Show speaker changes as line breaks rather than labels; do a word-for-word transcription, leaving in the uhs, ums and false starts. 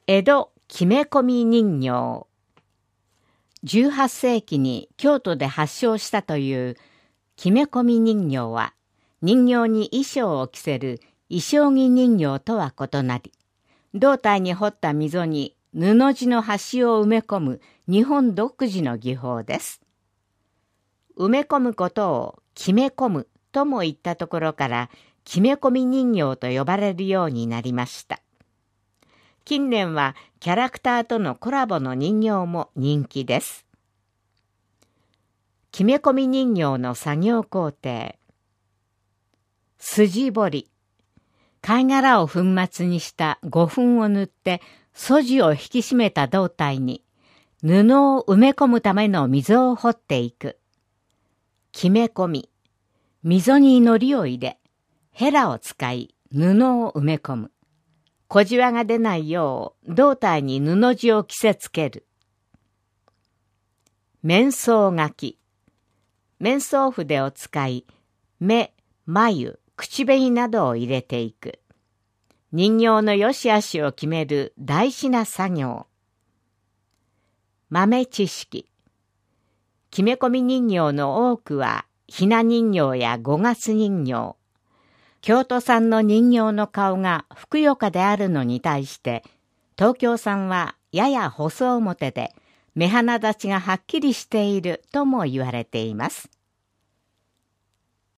江戸木目込み人形。じゅうはっせいきに京都で発祥したという木目込み人形は、人形に衣装を着せる衣装着人形とは異なり、胴体に彫った溝に布地の端を埋め込む日本独自の技法です。埋め込むことを木目込むとも言ったところから木目込み人形と呼ばれるようになりました。近年はキャラクターとのコラボの人形も人気です。木目込み人形の作業工程。筋彫り。貝殻を粉末にした胡粉を塗って素地を引き締めた胴体に布を埋め込むための溝を掘っていく。木目込み。溝に糊を入れ、ヘラを使い布を埋め込む。小じわが出ないよう胴体に布地を着せつける。面相書き。面相筆を使い、目、眉、口紅などを入れていく。人形の良し悪しを決める大事な作業。豆知識。木目込み人形の多くは、ひな人形や五月人形。京都産の人形の顔がふくよかであるのに対して、東京産はやや細表で、目鼻立ちがはっきりしているとも言われています。